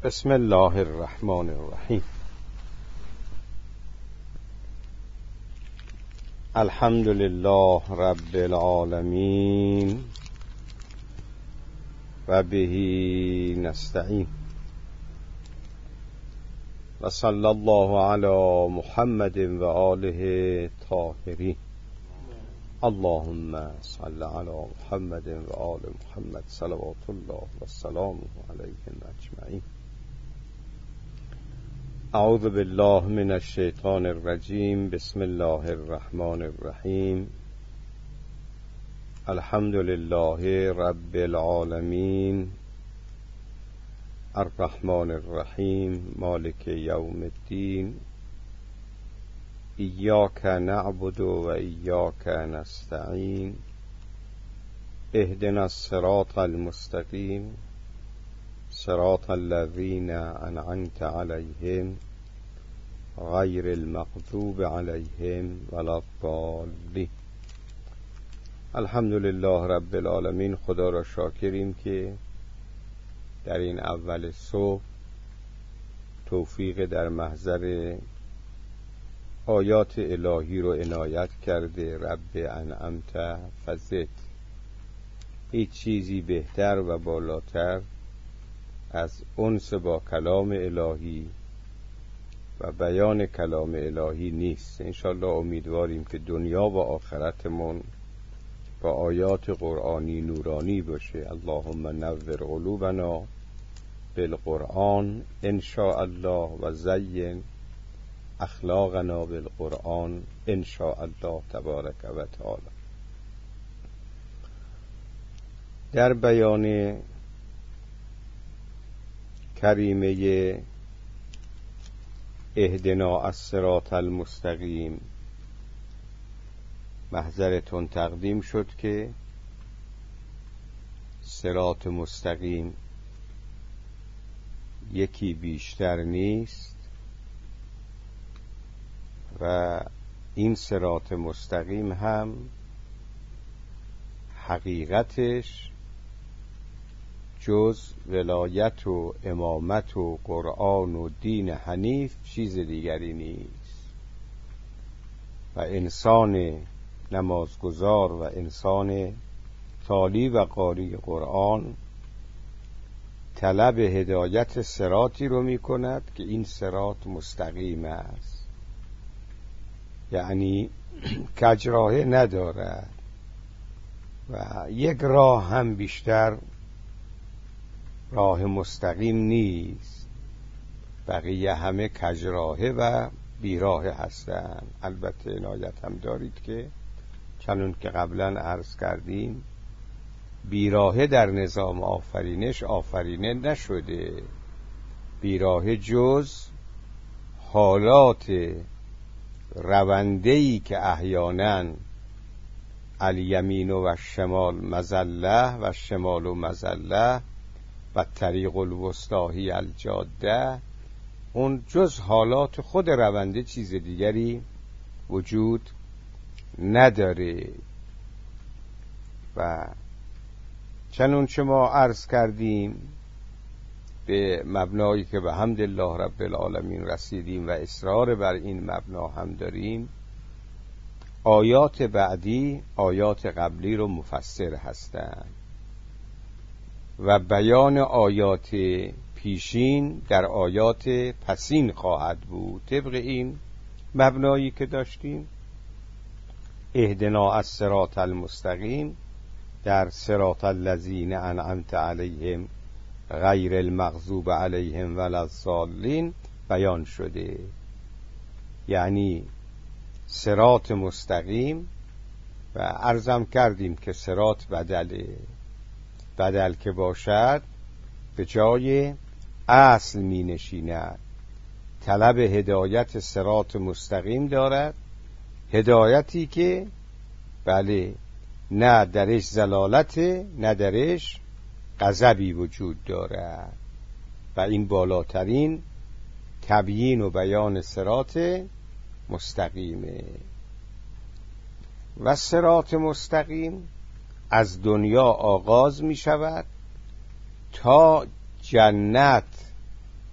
بسم الله الرحمن الرحیم. الحمد لله رب العالمین و به نستعین و صلی الله علی محمد و آله طاهرین. اللهم صل علی محمد و آل محمد صلوات الله و سلامه علیهم اجمعین. اعوذ بالله من الشیطان الرجیم. بسم الله الرحمن الرحیم. الحمد لله رب العالمین الرحمن الرحیم مالک یوم الدین. ایاک نعبد و ایاک نستعین. اهدنا الصراط المستقیم صراط الذین انعمت علیهم غیر المغضوب علیهم ولا الضالین. الحمدلله رب العالمین. خدا را شاکریم که در این اول صبح توفیق در محضر آیات الهی رو عنایت کرده. رب انعمت فزد. هیچ چیزی بهتر و بالاتر از انس با کلام الهی و بیان کلام الهی نیست. انشالله امیدواریم که دنیا و آخرتمون با آیات قرآنی نورانی باشه. اللهم نور قلوبنا بالقرآن انشاءالله و زین اخلاقنا بالقرآن انشاءالله تبارک و تعالی. در بیان کریمه اهدنا الصراط المستقیم محضرتون تقدیم شد که صراط مستقیم یکی بیشتر نیست و این صراط مستقیم هم حقیقتش جز ولایت و امامت و قرآن و دین حنیف چیز دیگری نیست و انسان نمازگزار و انسان تالی و قاری قرآن طلب هدایت صراطی رو می کند که این صراط مستقیم است، یعنی کجراهه ندارد و یک راه هم بیشتر راه مستقیم نیست، بقیه همه کجراهه و بیراه هستند. البته عنایت هم دارید که چنون که قبلا عرض کردیم بیراهه در نظام آفرینش آفرینه نشده. بیراهه جز حالات رونده‌ای که احیانا الیمین و شمال مزله و شمال مزله و طریق الوسطی الجاده، اون جز حالات خود رونده چیز دیگری وجود نداره. و چنون ما عرض کردیم به مبنایی که به حمدالله رب العالمین رسیدیم و اصرار بر این مبنا هم داریم، آیات بعدی آیات قبلی رو مفسر هستند و بیان آیات پیشین در آیات پسین خواهد بود. طبق این مبنایی که داشتیم اهدنا الصراط المستقیم در صراط الذین انعمت علیهم غیر المغضوب علیهم ولا الضالین بیان شده، یعنی صراط مستقیم. و عرضم کردیم که صراط بدل که باشد به جای اصل می نشیند. طلب هدایت صراط مستقیم دارد، هدایتی که بله نه درش زلالت نه درش غضبی وجود دارد و این بالاترین تبیین و بیان صراط مستقیمه. و صراط مستقیم از دنیا آغاز می شود تا جنت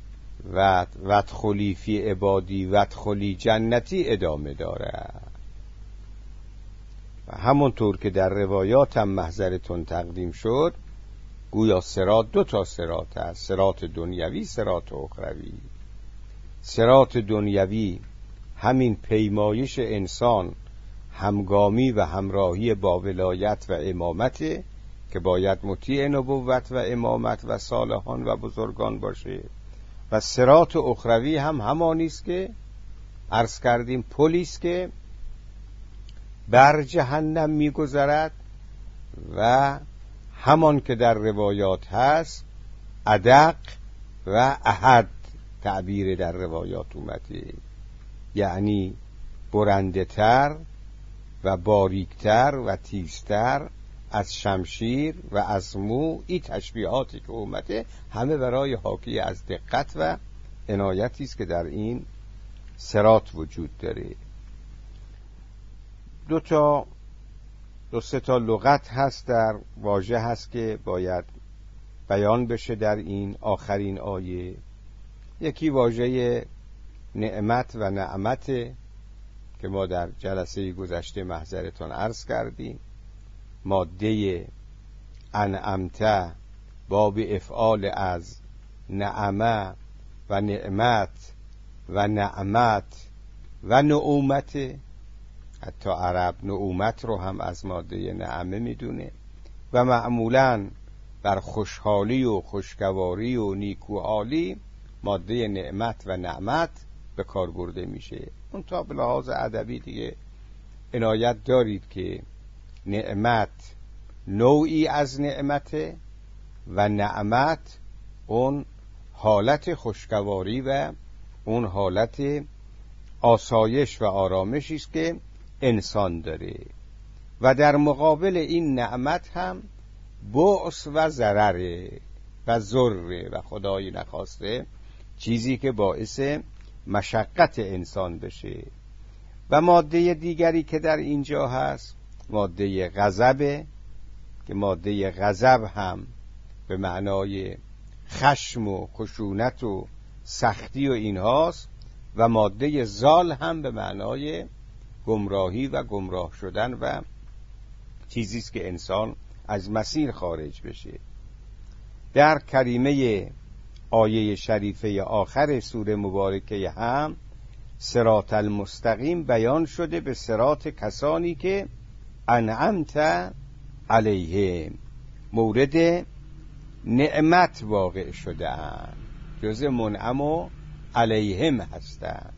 و ودخلی فی عبادی ودخلی جنتی ادامه داره. و همونطور که در روایات هم محضرتون تقدیم شد، گویا صراط 2 صراط هست، صراط دنیوی، صراط اخروی. صراط دنیوی همین پیمایش انسان همگامی و همراهی با ولایت و امامت که باید مطیع نبوت و امامت و صالحان و بزرگان باشه، و صراط اخروی هم همانی است که عرض کردیم پلی است که بر جهنم میگذرد و همان که در روایات هست ادق و احد تعبیر در روایات اومده، یعنی برنده تر و باریکتر و تیزتر از شمشیر و از مو. این تشبیهاتی که اومده همه برای حاکی از دقت و عنایتی است که در این صراط وجود داره. 2-3 لغت هست در واژه هست که باید بیان بشه در این آخرین آیه. یکی واژه نعمت و نعمت که ما در جلسه گذشته محضرتون عرض کردیم. ماده انعمت باب افعال از نعمه و نعمت و نعمت و نعومت. حتی عرب نعومت رو هم از ماده نعمه میدونه و معمولاً بر خوشحالی و خوشگواری و نیکوحالی ماده نعمت و نعمت به کار برده میشه. اون تا به لحاظ ادبی دیگه عنایت دارید که نعمت نوعی از نعمته و نعمت اون حالت خوشگواری و اون حالت آسایش و آرامشی است که انسان داره، و در مقابل این نعمت هم بؤس و ضرره و ضره و خدایی نخواسته چیزی که باعث مشقت انسان بشه. و ماده دیگری که در اینجا هست ماده غضبه که ماده غضب هم به معنای خشم و خشونت و سختی و اینهاست، و ماده زال هم به معنای گمراهی و گمراه شدن و چیزیست که انسان از مسیر خارج بشه. در کریمه آیه شریفه آخر سوره مبارکه هم صراط المستقیم بیان شده به صراط کسانی که انعمت علیهم، مورد نعمت واقع شده اند، جز منعم و علیهم هستند.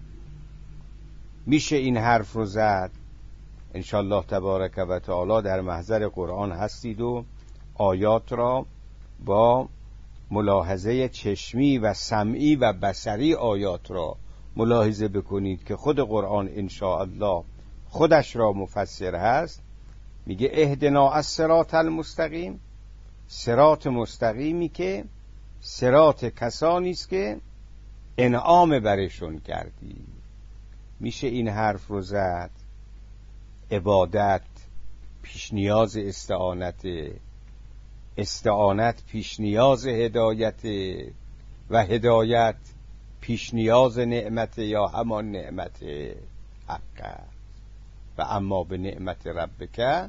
میشه این حرف رو زد انشالله تبارک و تعالی در محضر قرآن هستید و آیات را با ملاحظه چشمی و سمعی و بصری آیات را ملاحظه بکنید که خود قرآن انشاءالله خودش را مفسر هست. میگه اهدنا الصراط المستقیم، صراط مستقیمی که صراط کسانی است که انعام برشون کردی. میشه این حرف رو زد. عبادت پیش نیاز استعانت پیش نیاز هدایت و هدایت پیش نیاز نعمت یا همان نعمت حق. و اما به نعمت ربک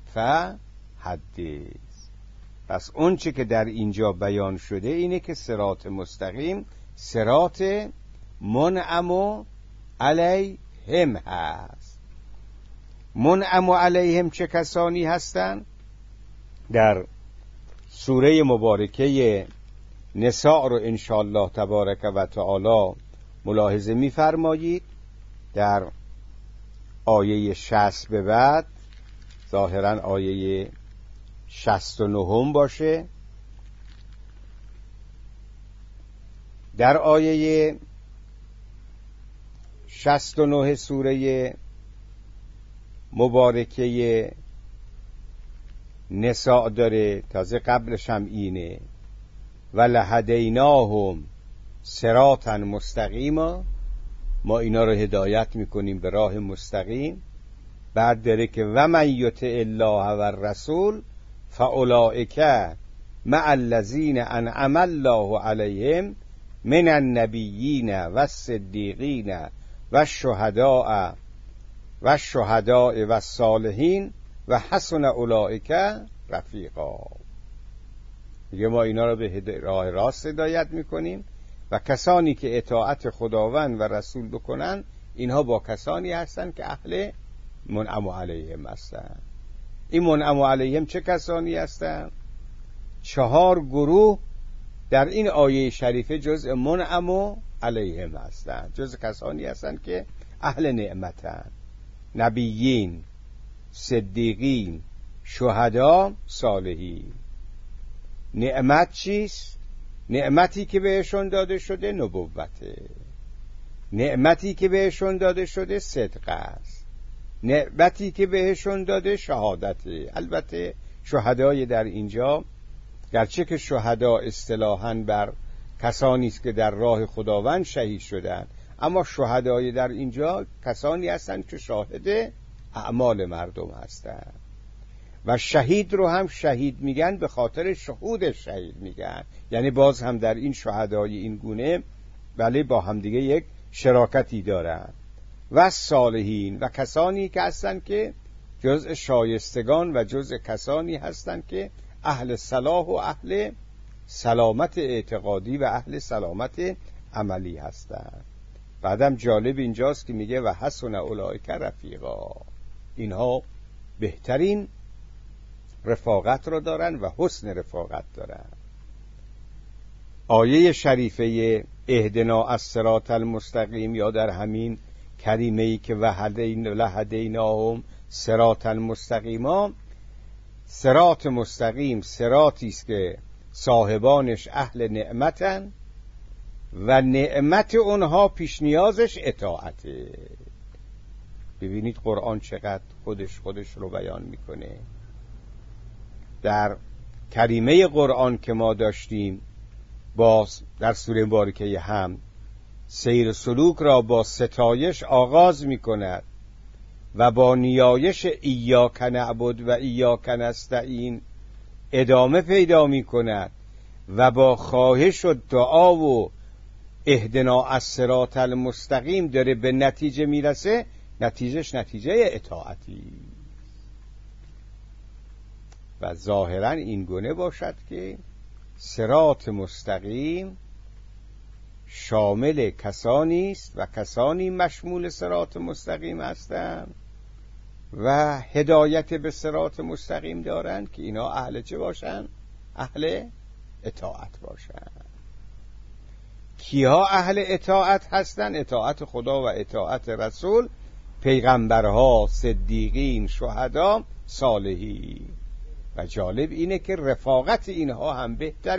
فحدث. پس اون چه که در اینجا بیان شده اینه که صراط مستقیم صراط منعم علیهم هست. منعم علیهم چه کسانی هستند؟ در سوره مبارکه نساء رو انشاءالله تبارک و تعالی ملاحظه می‌فرمایید. در آیه 60 به بعد، ظاهراً آیه 69 باشه، در آیه 69 سوره مبارکه نساء داره، تازه قبلش هم اینه ولهدیناهم صراطا مستقیما، ما اینا رو هدایت میکنیم به راه مستقیم. بعد داره که و من یطع الله و الرسول فاولئک مع الذین انعم الله علیهم من النبیین و الصدیقین و الشهداء و الشهداء و الصالحین و حسن اولئک رفیقا. میگه ما اینا رو به راه راست هدایت میکنیم و کسانی که اطاعت خداوند و رسول بکنن اینها با کسانی هستن که اهل منعم علیهم هستن. این منعم علیهم چه کسانی هستن؟ 4 گروه در این آیه شریفه جزء منعم علیهم هستن، جزء کسانی هستن که اهل نعمتن: نبیین، صدیقین، شهدا، صالحین. نعمت چیست؟ نعمتی که بهشون داده شده نبوته، نعمتی که بهشون داده شده صدق است، نعمتی که بهشون داده شهادته. البته شهدای در اینجا گرچه که شهدا اصطلاحاً بر کسانی است که در راه خداوند شهید شدند، اما شهدای در اینجا کسانی هستند که شاهد اعمال مردم هستند. و شهید رو هم شهید میگن به خاطر شهود شهید میگن، یعنی باز هم در این شهدای این گونه بله با هم دیگه یک شراکتی دارن. و صالحین و کسانی که هستن که جزء شایستگان و جزء کسانی هستن که اهل صلاح و اهل سلامت اعتقادی و اهل سلامت عملی هستن. بعدم جالب اینجاست که میگه و حسن اولئک رفیقا، اینها بهترین رفاقت رو دارن و حسن رفاقت دارن. آیه شریفه اهدنا الصراط المستقیم یا در همین کریمه‌ای که لهدیناهم صراطا مستقیما، صراط مستقیم صراطی است که صاحبانش اهل نعمتن و نعمت اونها پیش نیازش اطاعته. ببینید قرآن چقدر خودش رو بیان میکنه. در کریمه قرآن که ما داشتیم در سوره مبارکه هم سیر سلوک را با ستایش آغاز میکند و با نیایش ایاک نعبد و ایاک نستعین ادامه پیدا میکند و با خواهش و دعا و اهدنا الصراط المستقیم داره به نتیجه میرسه. نتیجهش نتیجه اطاعتی و ظاهرا این گونه باشد که صراط مستقیم شامل کسانی است و کسانی مشمول صراط مستقیم هستند و هدایت به صراط مستقیم دارند که اینا اهل چه باشند؟ اهل اطاعت باشند. کیها اهل اطاعت هستند؟ اطاعت خدا و اطاعت رسول، پیغمبرها، صدیقین، شهدا، صالحین. و جالب اینه که رفاقت اینها هم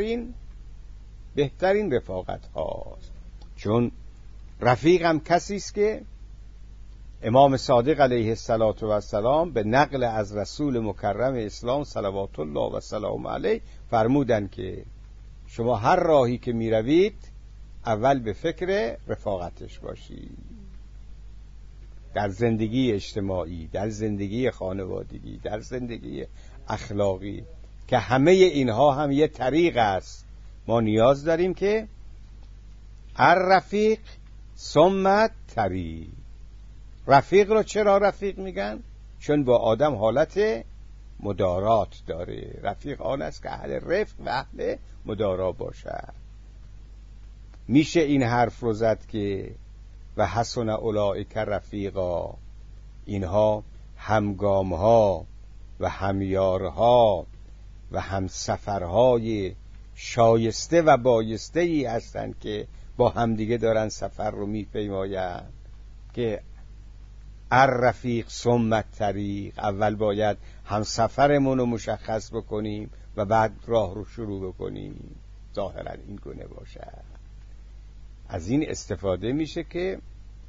بهترین رفاقت هاست، چون رفیق هم کسی است که امام صادق علیه السلام به نقل از رسول مکرم اسلام صلوات الله و سلام علیه فرمودن که شما هر راهی که می روید اول به فکر رفاقتش باشید، در زندگی اجتماعی، در زندگی خانوادگی، در زندگی اخلاقی، که همه اینها هم یه طریق است. ما نیاز داریم که الرفیق ثم طریق. رفیق رو چرا رفیق میگن؟ چون با آدم حالت مدارات داره. رفیق آن است که اهل رفق و اهل مدارا باشد. میشه این حرف رو زد که و حسن اولئک رفیقا، اینها همگامها و همیارها و همسفرهای شایسته و بایسته ای هستند که با همدیگه دارن سفر رو میپیمایند که الرفیق ثم طریق. اول باید همسفرمون رو مشخص بکنیم و بعد راه رو شروع بکنیم. ظاهرا این گونه باشد. از این استفاده میشه که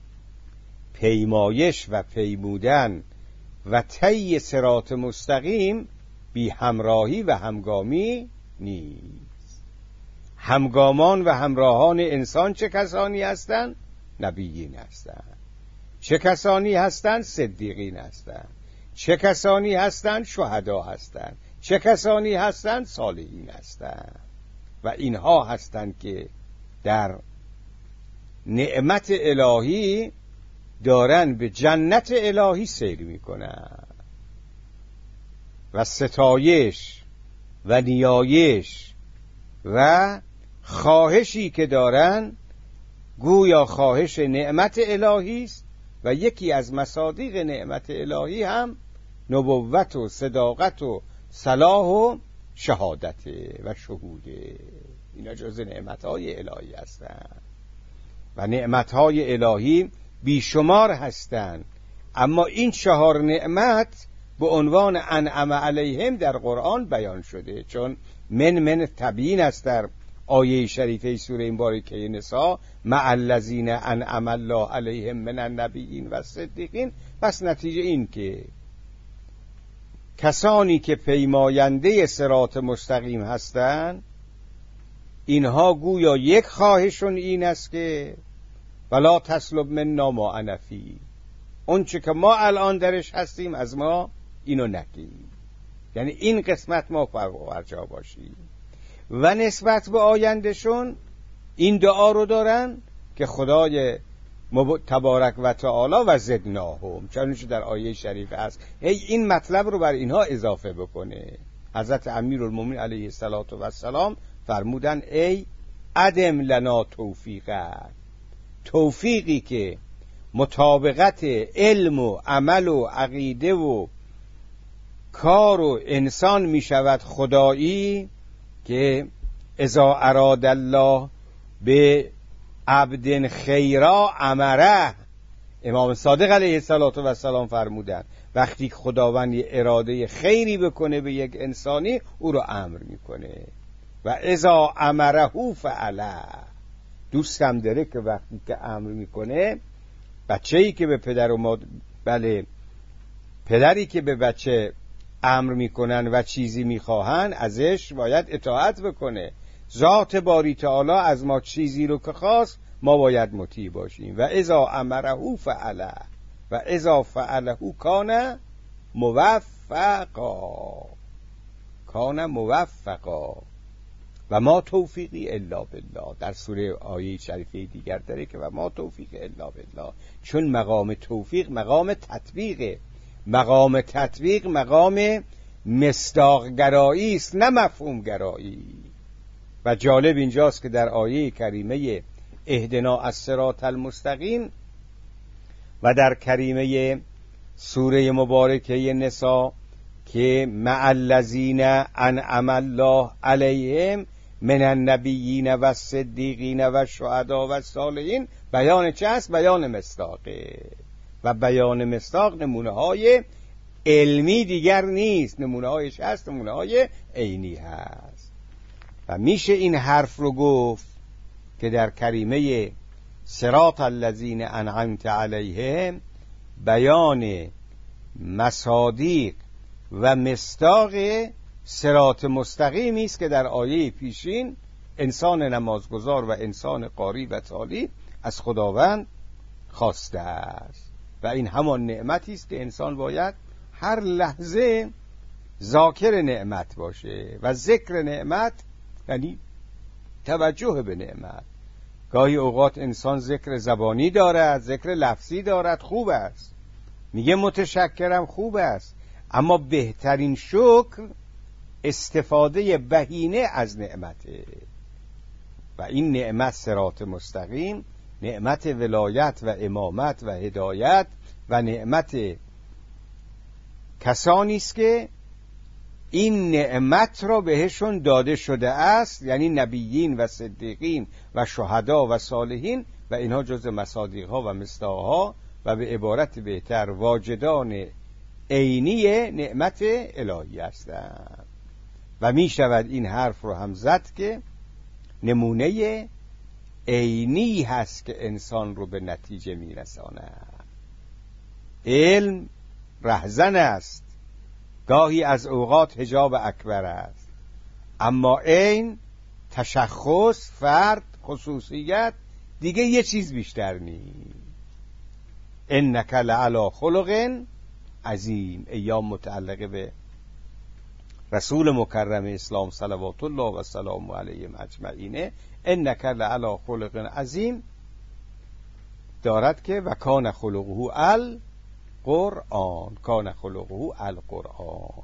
پیمایش و پیمودن و طی صراط مستقیم بی همراهی و همگامی نیست. همگامان و همراهان انسان چه کسانی هستند؟ نبیین هستند. چه کسانی هستند؟ صدیقین هستند. چه کسانی هستند؟ شهدا هستند. چه کسانی هستند؟ صالحین هستند. و اینها هستند که در نعمت الهی دارن به جنت الهی سیر میکنن و ستایش و نیایش و خواهشی که دارن گویا خواهش نعمت الهی است و یکی از مصادیق نعمت الهی هم نبوت و صداقت و صلاح و شهادت و شهوده. اینا جز نعمتهای الهی هستند و نعمتهای الهی بیشمار هستند، اما این 4 نعمت به عنوان انعم علیهم در قرآن بیان شده، چون من تبیین است در آیه شریفه سوره مبارکه نساء مع الذین انعم الله علیهم من النبیین و صدیقین. پس نتیجه این که کسانی که پیماینده صراط مستقیم هستند اینها گویا یک خواهشون این است که ولا تسلب منا ما انا فیه، اون چه که ما الان درش هستیم از ما اینو نگیر، یعنی این قسمت ما فرجا باشیم. و نسبت به آیندهشون این دعا رو دارن که خدای تبارک و تعالی و زدناهم، چنانچه در آیه شریف است، این مطلب رو بر اینها اضافه بکنه. حضرت امیرالمومنین علیه السلام فرمودن ای ادم لنا توفیقی که مطابقت علم و عمل و عقیده و کار و انسان می شود خدایی، که اذا اراد الله به عبد خیرا امره. امام صادق علیه السلام فرمودن وقتی خداوند اراده خیری بکنه به یک انسانی او رو امر میکنه و اذا امره فعله. دوستم داره که وقتی که امر میکنه بچه‌ای که به پدر و مادر پدری که به بچه امر میکنن و چیزی میخواهن ازش باید اطاعت بکنه. ذات باری تعالی از ما چیزی رو که خواست ما باید مطیع باشیم. و اذا امره فعله و اذا فعله کان موفقا و ما توفیقی الا بالله. در سوره آیه شریفه دیگر داره که و ما توفیق الا بالله، چون مقام توفیق مقام تطبیقه. مقام تطبیق مقام مصداق گرایی است نه مفهوم گرایی. و جالب اینجاست که در آیه کریمه اهدنا الصراط المستقیم و در کریمه سوره مبارکه نساء که مع الذین انعم الله علیهم من النبیین و الصدیقین و الشهداء و الصالحین، بیان چه است؟ بیان مصداقه. و بیان مصداق نمونه های علمی دیگر نیست، نمونه هایش هست، نمونه های عینی هست. و میشه این حرف رو گفت که در کریمه صراط الذین انعمت علیهم بیان مصادیق و مصداق صراط مستقیمی است که در آیه پیشین انسان نمازگزار و انسان قاری و تالی از خداوند خواسته است. و این همان نعمتی است که انسان باید هر لحظه ذاکر نعمت باشه و ذکر نعمت یعنی توجه به نعمت. گاهی اوقات انسان ذکر زبانی دارد، ذکر لفظی دارد، خوب است، میگه متشکرم، خوب است، اما بهترین شکر استفاده بهینه از نعمته. و این نعمت صراط مستقیم، نعمت ولایت و امامت و هدایت و نعمت کسانی است که این نعمت را بهشون داده شده است، یعنی نبیین و صدیقین و شهدا و صالحین، و اینها جز مصادیق ها و مصداق ها و به عبارت بهتر واجدان عینی نعمت الهی هستند. و می شود این حرف رو هم زد که نمونه عینی هست که انسان رو به نتیجه می رساند. علم رهزن است، گاهی از اوقات حجاب اکبر است، اما عین تشخص، فرد، خصوصیت دیگه یه چیز بیشتر نیست. انک لعلی خلق عظیم، ایام متعلقه به رسول مکرم اسلام صلوات الله و سلام علیهم اجمعین انک لعلی خلق عظیم دارد که و کان خلقه القرآن، کان خلقه القرآن.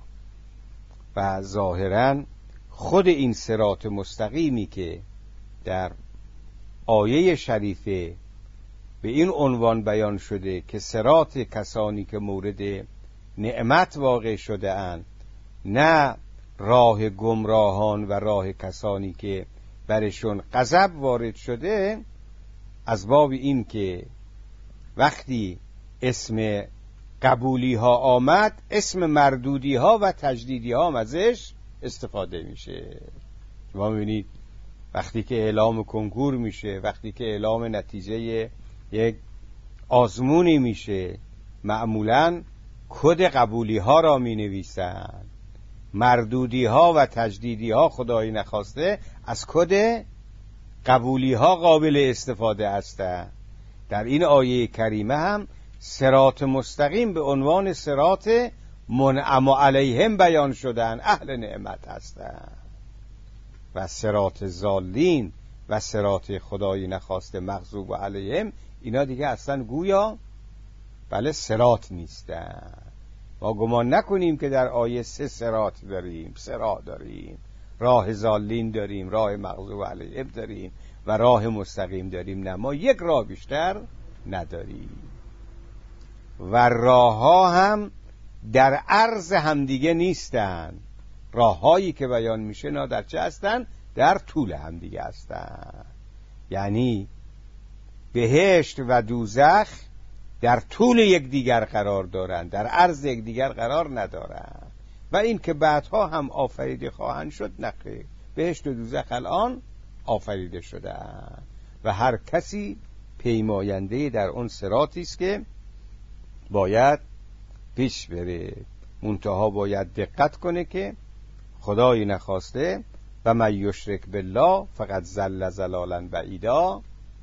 و ظاهراً خود این صراط مستقیمی که در آیه شریفه به این عنوان بیان شده که صراط کسانی که مورد نعمت واقع شده اند، نه راه گمراهان و راه کسانی که برشون غضب وارد شده، از باب این که وقتی اسم قبولی ها آمد اسم مردودی ها و تجدیدی ها ازش استفاده میشه. شما میبینید وقتی که اعلام کنکور میشه، وقتی که اعلام نتیجه یک آزمونی میشه، معمولاً کد قبولی ها را می نویسن. مردودی ها و تجدیدی ها خدایی نخواسته از کد قبولی ها قابل استفاده هستند. در این آیه کریمه هم صراط مستقیم به عنوان صراط منعم علیهم بیان شدن، اهل نعمت هستند. و صراط ضالین و صراط خدایی نخواسته مغضوب علیهم، اینا دیگه اصلا گویا بله صراط نیستن. ما گمان نکنیم که در آیه 3 صراط داریم، صراط داریم، راه ضالین داریم، راه مغضوب علیهم داریم و راه مستقیم داریم. نه، ما یک راه بیشتر نداریم و راه ها هم در عرض همدیگه نیستن. راه هایی که بیان میشه نا در چه هستن؟ در طول همدیگه هستن. یعنی بهشت و دوزخ در طول یکدیگر قرار دارند، در عرض یکدیگر قرار ندارند. و این که بعدها هم آفریده خواهند شد، نخیر، بهشت و دوزخ الان آفریده شدند و هر کسی پیماینده در اون صراطی است که باید پیش بره. منتها باید دقت کنه که خدایی نخواسته و من یشرک بالله فقط ضل ضلالا بعیدا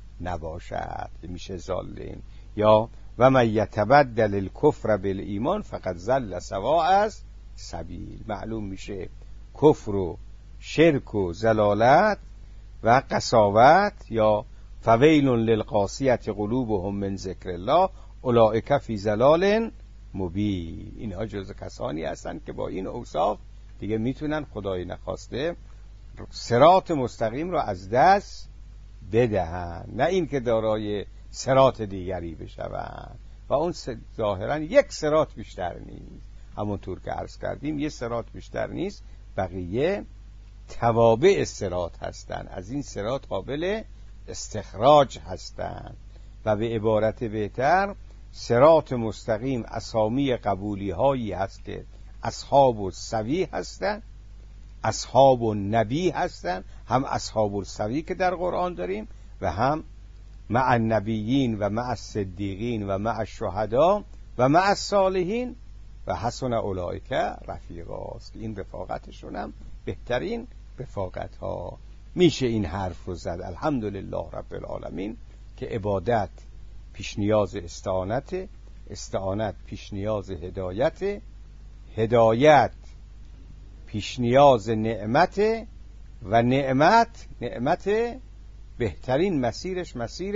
نباشد، میشه ضالین. یا و من یتبدل الکفر بالایمان فقط ضل سواء السبیل، معلوم میشه کفر و شرک و ضلالت و قساوت یا فویل للقاسیة قلوبهم من ذکر الله اولئک فی ضلال مبین، اینها جز کسانی هستند که با این اوصاف دیگه میتونن خدای نخواسته صراط مستقیم رو از دست بدهن، نه این که دارای صراط دیگری بشوند. و اون ظاهرا یک صراط بیشتر نیست، همونطور که عرض کردیم یک صراط بیشتر نیست، بقیه توابع صراط هستند، از این صراط قابل استخراج هستند. و به عبارت بهتر صراط مستقیم اسامی قبولی هایی هست که اصحاب السوی هستند، اصحاب النبی هستند، هم اصحاب السوی که در قرآن داریم و هم مع النبیین و مع الصدیقین و مع الشهدا و مع الصالحین و حسن اولئک رفیقا است. این رفاقتشون هم بهترین رفاقت ها. میشه این حرف رو زد الحمدلله رب العالمین که عبادت پیش نیاز استعانت، استعانت پیش نیاز هدایت، هدایت پیش نیاز نعمت و نعمت بهترین مسیرش مسیر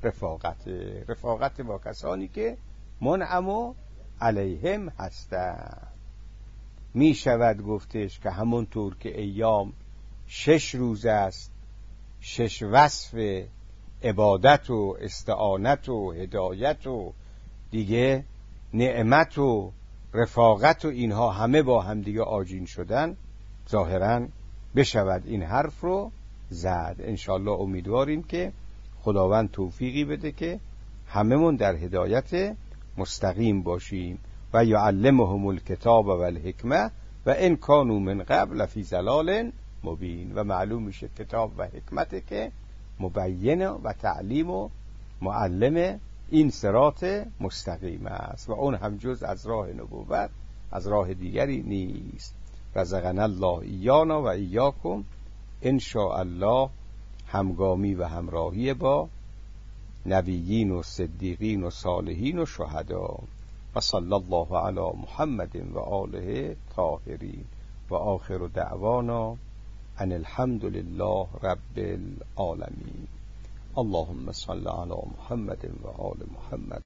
رفاقت با کسانی که منعم علیهم هستند. می شود گفتش که همونطور که ایام 6 روز است، 6 وصف عبادت و استعانت و هدایت و دیگه نعمت و رفاقت و اینها همه با هم دیگه آجین شدن، ظاهراً بشود این حرف رو زد. انشالله امیدواریم که خداوند توفیقی بده که هممون در هدایت مستقیم باشیم. و یعلمهم الکتاب و الحکمه و ان کانوا من قبل فی ضلال مبین. و معلوم میشه کتاب و حکمت که مبین و تعلیم و معلم این صراط مستقیم است و اون هم جز از راه نبوت، از راه دیگری نیست. رزقنا الله ایانا و ایاکم ان شاء الله همگامی و همراهی با نبیین و صدیقین و صالحین و شهدا. و صلی الله علی محمد و آله طاهرین و آخر دعوانا ان الحمد لله رب العالمین. اللهم صل علی محمد و آل محمد.